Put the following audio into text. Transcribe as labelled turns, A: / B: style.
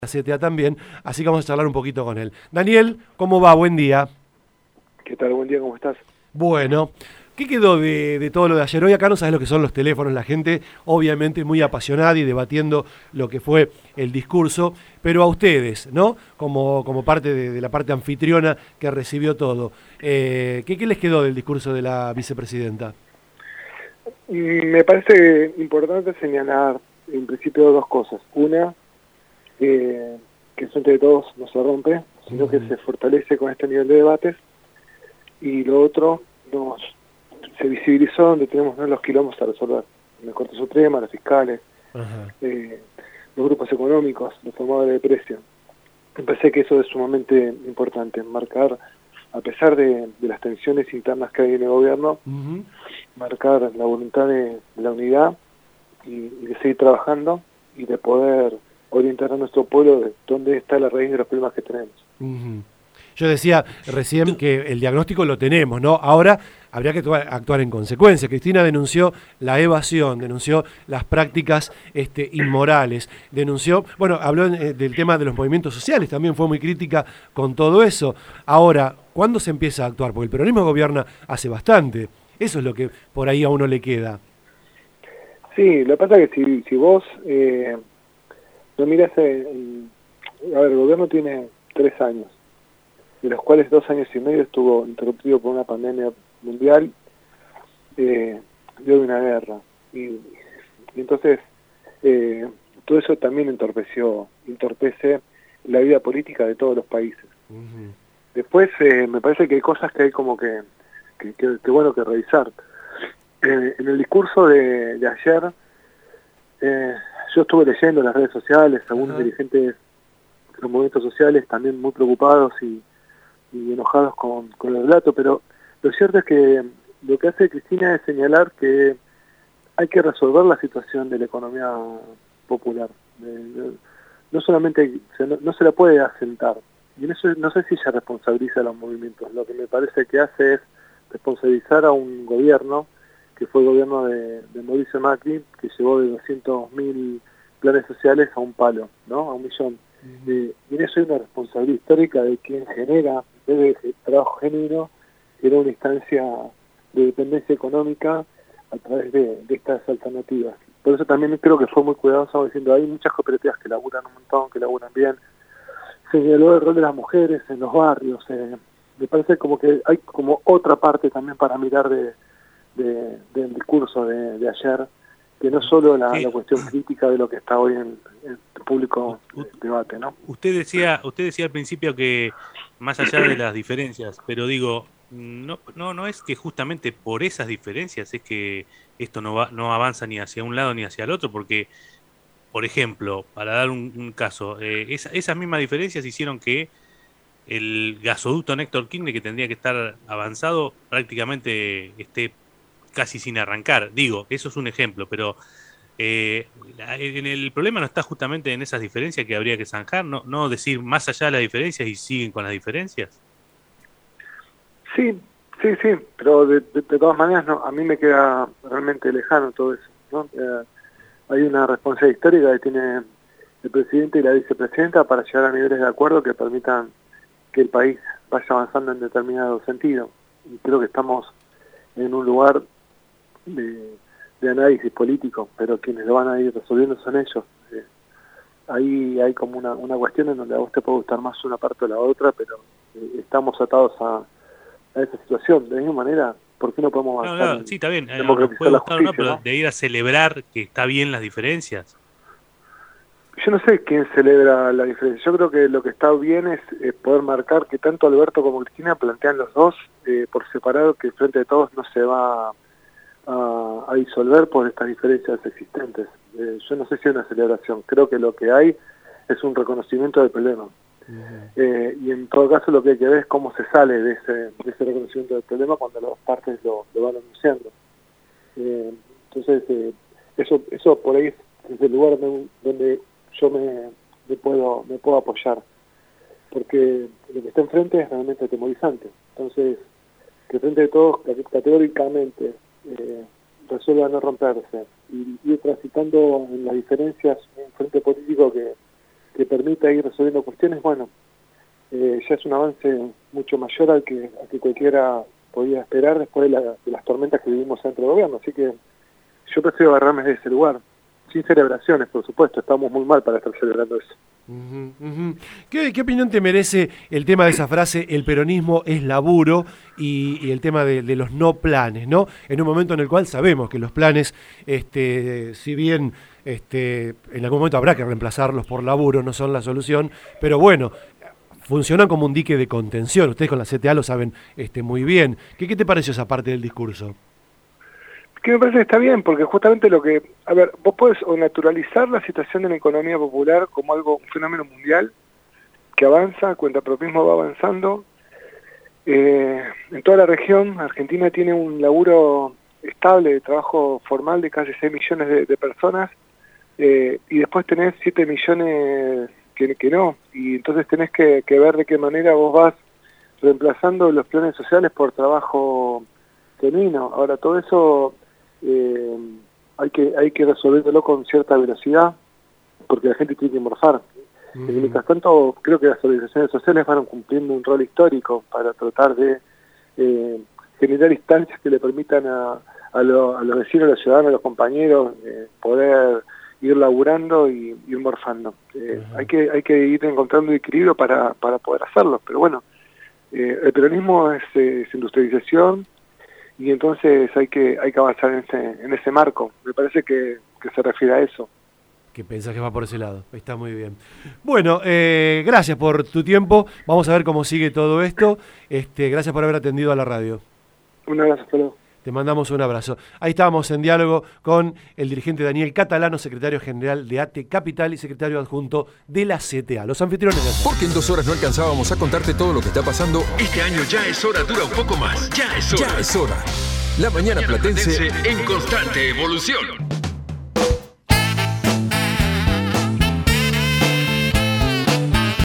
A: CTA también, así que vamos a charlar un poquito con él. Daniel, ¿cómo va? Buen día.
B: ¿Qué tal? Buen día, ¿cómo estás?
A: Bueno, ¿qué quedó de todo lo de ayer? Hoy acá no sabes lo que son los teléfonos, la gente obviamente muy apasionada y debatiendo lo que fue el discurso, pero a ustedes, ¿no? Como parte de la parte anfitriona que recibió todo, ¿qué les quedó del discurso de la vicepresidenta?
B: Me parece importante señalar en principio dos cosas. Una, que eso entre todos no se rompe, sino que se fortalece con este nivel de debates. Y lo otro, se visibilizó donde tenemos los quilombos a resolver. En la Corte Suprema, los fiscales,
A: Ajá.
B: los grupos económicos, los formadores de precios. Me parece que eso es sumamente importante, marcar, a pesar de las tensiones internas que hay en el gobierno, marcar la voluntad de la unidad y de seguir trabajando y de poder orientar a nuestro pueblo de dónde está la raíz de los problemas que tenemos.
A: Yo decía recién que el diagnóstico lo tenemos, ¿no? Ahora habría que actuar en consecuencia. Cristina denunció la evasión, denunció las prácticas inmorales, denunció, bueno, habló del tema de los movimientos sociales, también fue muy crítica con todo eso. Ahora, ¿cuándo se empieza a actuar? Porque el peronismo gobierna hace bastante. Eso es lo que por ahí a uno le queda.
B: Sí, lo que pasa es que si vos no mirás, a ver, el gobierno tiene 3 años, de los cuales 2 años y medio estuvo interrumpido por una pandemia mundial, de una guerra. Y entonces, todo eso también entorpece la vida política de todos los países. Después, me parece que hay cosas que hay como que bueno que revisar. En el discurso de ayer, yo estuve leyendo en las redes sociales, algunos dirigentes de los movimientos sociales también muy preocupados y enojados con el relato, pero lo cierto es que lo que hace Cristina es señalar que hay que resolver la situación de la economía popular. No solamente, no se la puede asentar. Y en eso no sé si ella responsabiliza a los movimientos. Lo que me parece que hace es responsabilizar a un gobierno, que fue el gobierno de Mauricio Macri, que llevó de 200.000 planes sociales a un palo, ¿no? A 1.000.000. Y en eso hay una responsabilidad histórica de quien genera, desde trabajo genuino, era una instancia de dependencia económica a través de estas alternativas. Por eso también creo que fue muy cuidadoso diciendo, hay muchas cooperativas que laburan un montón, que laburan bien. Señaló el rol de las mujeres en los barrios. Me parece como que hay como otra parte también para mirar del discurso de ayer, que no solo la cuestión crítica de lo que está hoy en el público debate, ¿no?
C: Usted decía al principio que más allá de las diferencias, pero digo, no es que justamente por esas diferencias es que esto no avanza ni hacia un lado ni hacia el otro, porque, por ejemplo, para dar un caso, esas mismas diferencias hicieron que el gasoducto Néstor Kirchner, que tendría que estar avanzado, prácticamente esté casi sin arrancar. Digo, eso es un ejemplo, pero el problema no está justamente en esas diferencias que habría que zanjar, no decir más allá de las diferencias y siguen con las diferencias.
B: Sí, pero de todas maneras a mí me queda realmente lejano todo eso, ¿no? Hay una responsabilidad histórica que tiene el presidente y la vicepresidenta para llegar a niveles de acuerdo que permitan que el país vaya avanzando en determinado sentido. Y creo que estamos en un lugar de análisis político, pero quienes lo van a ir resolviendo son ellos. Ahí hay como una cuestión en donde a vos te puede gustar más una parte o la otra, pero estamos atados a esa situación. De la misma manera, ¿por qué no podemos avanzar?
C: Sí, está bien,
B: Nos
C: puede
B: la
C: gustar
B: justicia,
C: o no, pero
B: ¿no?
C: de ir a celebrar que está bien las diferencias.
B: Yo no sé quién celebra la diferencia. Yo creo que lo que está bien es poder marcar que tanto Alberto como Cristina plantean los dos por separado que frente de todos no se va a disolver por estas diferencias existentes. Yo no sé si es una celebración. Creo que lo que hay es un reconocimiento del problema. Y en todo caso lo que hay que ver es cómo se sale de ese reconocimiento del problema cuando las partes lo van anunciando. Entonces, eso por ahí es el lugar donde yo me puedo apoyar, porque lo que está enfrente es realmente atemorizante. Entonces, que frente de todos categóricamente resuelva no romperse y ir transitando en las diferencias un frente político que que permita ir resolviendo cuestiones, bueno, ya es un avance mucho mayor al que cualquiera podía esperar después de las tormentas que vivimos dentro del gobierno. Así que yo prefiero agarrarme de ese lugar, sin celebraciones, por supuesto, estamos muy mal para estar celebrando eso.
A: ¿Qué opinión te merece el tema de esa frase, el peronismo es laburo, y el tema de los no planes, ¿no? En un momento en el cual sabemos que los planes, si bien en algún momento habrá que reemplazarlos por laburo, no son la solución, pero bueno, funcionan como un dique de contención. Ustedes con la CTA lo saben muy bien. ¿Qué te pareció esa parte del discurso?
B: Que me parece que está bien, porque justamente vos podés o naturalizar la situación de la economía popular como un fenómeno mundial que avanza, el cuentapropismo va avanzando. En toda la región, Argentina tiene un laburo estable de trabajo formal de casi 6 millones de personas, y después tenés 7 millones que no, y entonces tenés que ver de qué manera vos vas reemplazando los planes sociales por trabajo genuino. Ahora, todo eso hay que resolverlo con cierta velocidad, porque la gente tiene que morfar. Mientras tanto, creo que las organizaciones sociales van cumpliendo un rol histórico para tratar de generar instancias que le permitan a los vecinos, a los ciudadanos, a los compañeros, poder ir laburando y ir morfando. Hay que ir encontrando equilibrio para poder hacerlo, pero bueno, el peronismo es industrialización, y entonces hay que avanzar en ese marco. Me parece que se refiere a eso.
A: ¿Qué pensás que va por ese lado? Está muy bien. Bueno, gracias por tu tiempo. Vamos a ver cómo sigue todo esto. Gracias por haber atendido a la radio.
B: Un abrazo, hasta luego.
A: Te mandamos un abrazo. Ahí estábamos en diálogo con el dirigente Daniel Catalano, secretario general de ATE Capital y secretario adjunto de la CTA. Los anfitriones de...
D: Porque en 2 horas no alcanzábamos a contarte todo lo que está pasando.
E: Este año ya es hora, dura un poco más. Ya es hora.
D: Ya es hora. La mañana platense
E: en constante evolución.